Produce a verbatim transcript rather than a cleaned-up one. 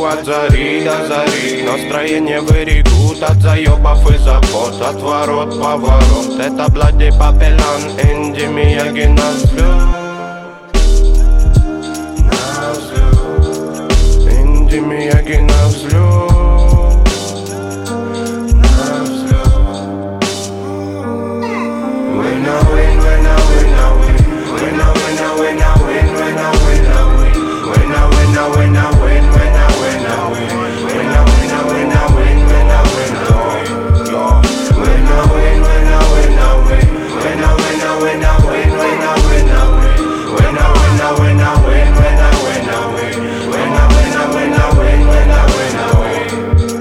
от зари до зари. Настроение вырегут от заебов и забот. Отворот, поворот, это Блади Папелан, Энди Мияги на взлет.